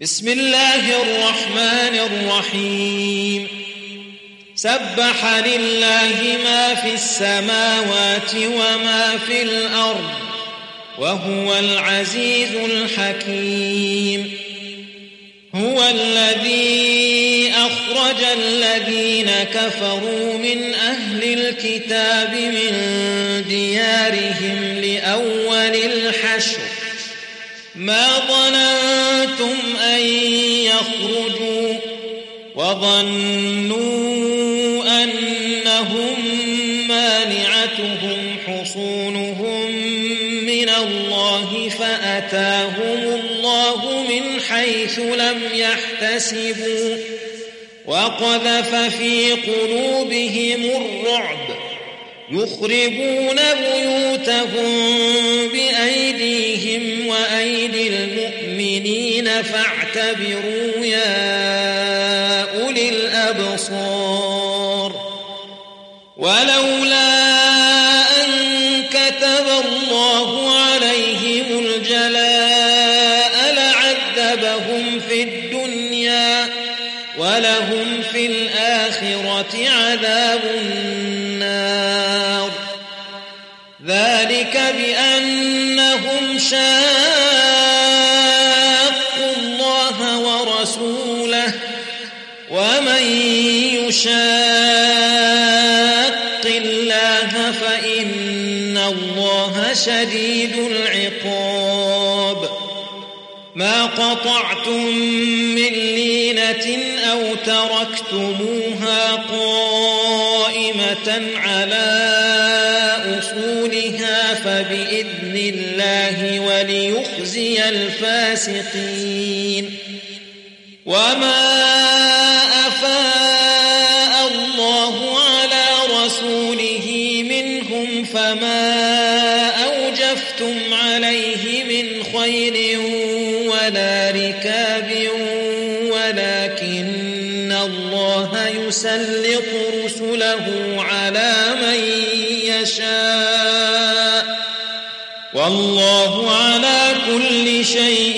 بسم الله الرحمن الرحيم سبح لله ما في السماوات وما في الأرض وهو العزيز الحكيم هو الذي أخرج الذين كفروا من أهل الكتاب من ديارهم لأول الحشر ما ظننتم أن يخرجوا وظنوا أنهم مانعتهم حصونهم من الله فأتاهم الله من حيث لم يحتسبوا وقذف في قلوبهم الرعب يخربون بيوتهم بأيديهم وأيدي المؤمنين فاعتبروا يا أولي الأبصار ولولا أن كتب الله عليهم الجلاء لعذبهم في الدنيا ولهم في الآخرة عذاب النار ذلك بأنهم شاقوا الله ورسوله ومن يشاق الله فإن الله شديد العقاب ما قطعتم من لينة أو تركتموها قائمة على أصولها فبإذن الله وليخزي الفاسقين وما أفاء الله على رسوله منهم فما أوجفتم عليه من خير ولا ركاب ولكن الله يسلط رسله على من يشاء والله على كل شيء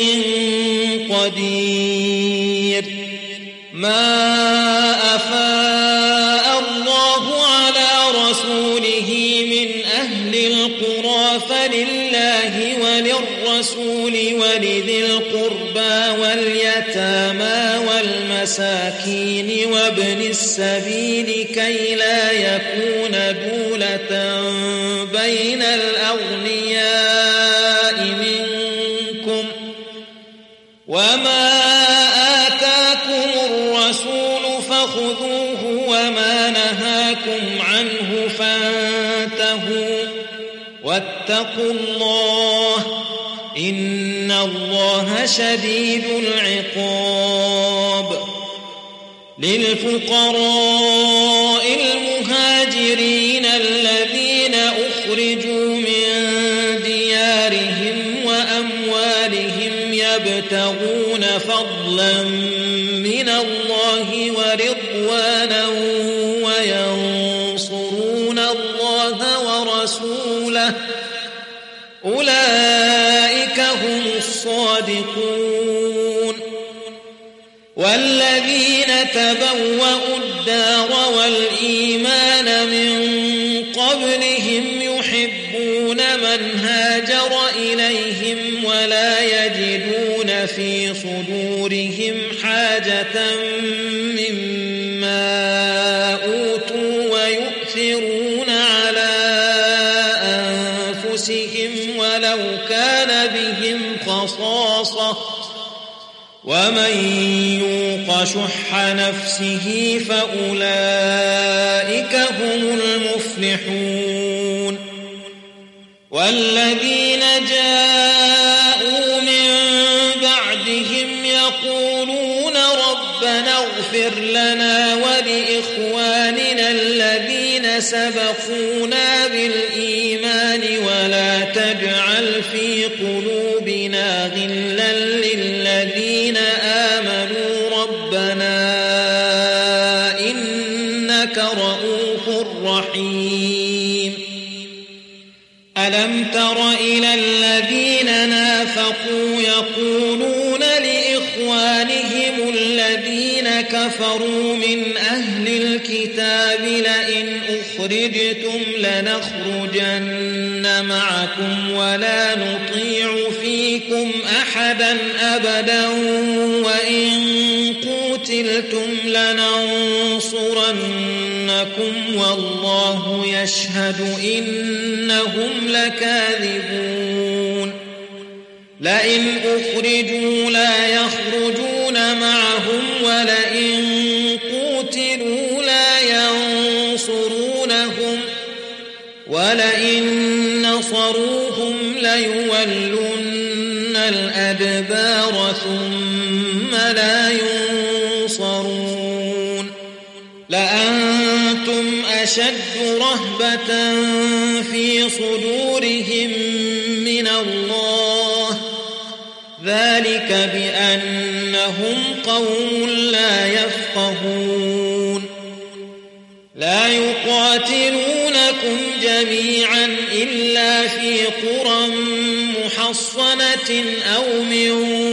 قدير ما أفاء الله على رسوله من أهل القرى فلله وللرسول ولذي القربى واليتامى والمساكين وابن السبيل كي لا يكون دولة بين الأغنياء منكم وما آتاكم الرسول فخذوه وما نهاكم عنه فانتهوا واتقوا الله إن الله شديد العقاب للفقراء المهاجرين الذين أخرجوا من ديارهم وأموالهم يبتغون فضلا من الله ورضوانا وينصرون الله ورسوله أولئك هم الصادقون والذين تبوأوا الدار والإيمان من قبلهم يحبون من هاجر إليهم ولا يجدون في صدورهم حاجة مما أوتوا ويؤثرون على أنفسهم ولو كان بهم خصاصة ومن يوق شح نفسه فأولئك هم المفلحون والذين جاءوا من بعدهم يقولون ربنا اغفر لنا ولإخواننا الذين سبقونا بالإيمان ولا تجعل في قلوبنا غلا للذين آمنوا ربنا إنك رؤوف رحيم ألم تر إلى الذين نافقوا يقولون لإخوانهم إخوانهم الذين كفروا من أهل الكتاب لئن أخرجتم لنخرجن معكم ولا نطيع فيكم أحدا أبدا وإن قتلتم لننصرنكم والله يشهد إنهم لكاذبون لئن أخرجوا لا يخرجون معهم ولئن قتلوا لا ينصرونهم ولئن نصروهم ليولن الأدبار ثم لا ينصرون لأنتم أشد رهبة في صدورهم من الله ذلك بأنهم قوم لا يفقهون لا يقاتلونكم جميعا إلا في قرى محصنة أو من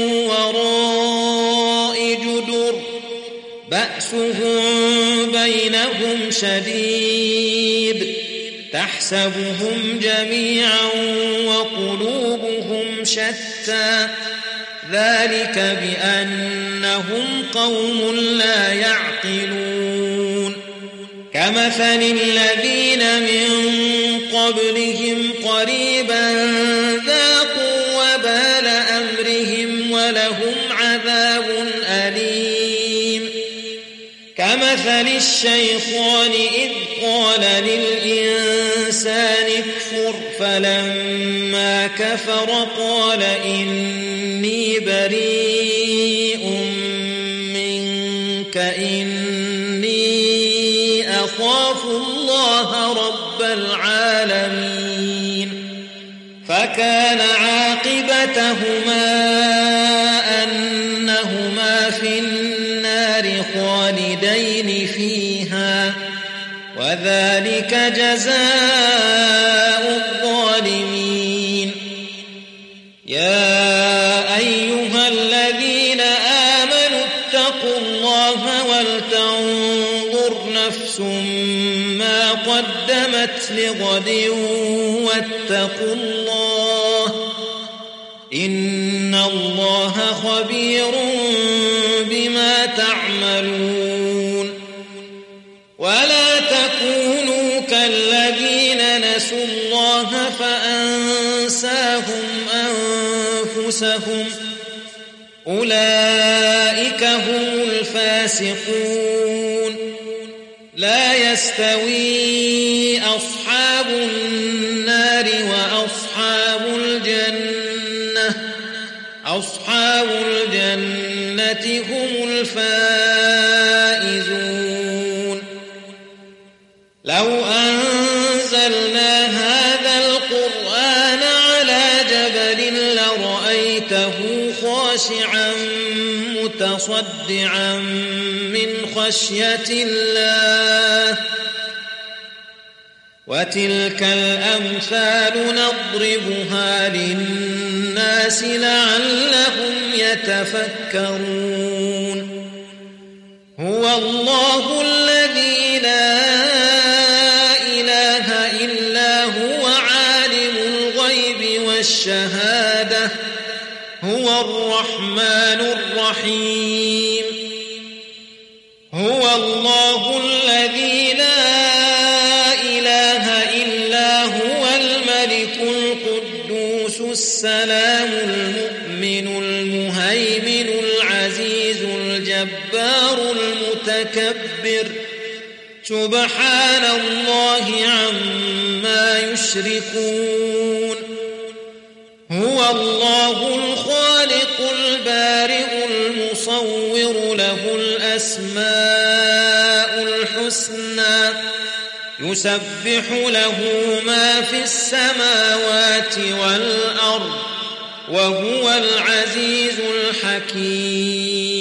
وراء جدر بأسهم بينهم شديد تحسبهم جميعا وقلوبهم شتى ذلك بأنهم قوم لا يعقلون كمثل الذين من قبلهم قريبا ذاقوا وبال أمرهم ولهم عذاب أليم كمثل الشيطان إذ قال للإنسان اكفر فلما كفر قال إني بريء منك إني أخاف الله رب العالمين فكان عاقبتهما أنهما في النار خالدين فيها وذلك جزاء الظالمين يا أيها الذين آمنوا اتقوا الله ولتنظر نفس ما قدمت لغد واتقوا الله إن الله خبير بما تعملون ولا تكونوا كالذين نسوا الله فأنساهم أنفسهم أولئك هم الفاسقون لا يستوي أصحاب النار أصحاب الجنة هم الفائزون لو أنزلنا هذا القرآن على جبل لرأيته خاشعا متصدعا من خشية الله وتلك الأمثال نضربها للناس لعلهم يتفكرون هو الله الذي لا إله إلا هو عالم الغيب والشهادة هو الرحمن الرحيم هو الله الذي لا السلام المؤمن المهيمن العزيز الجبار المتكبر سبحان الله عما يشركون هو الله الخالق البارئ المصور له الأسماء الحسنى يسبح له ما في السماوات والأرض وهو العزيز الحكيم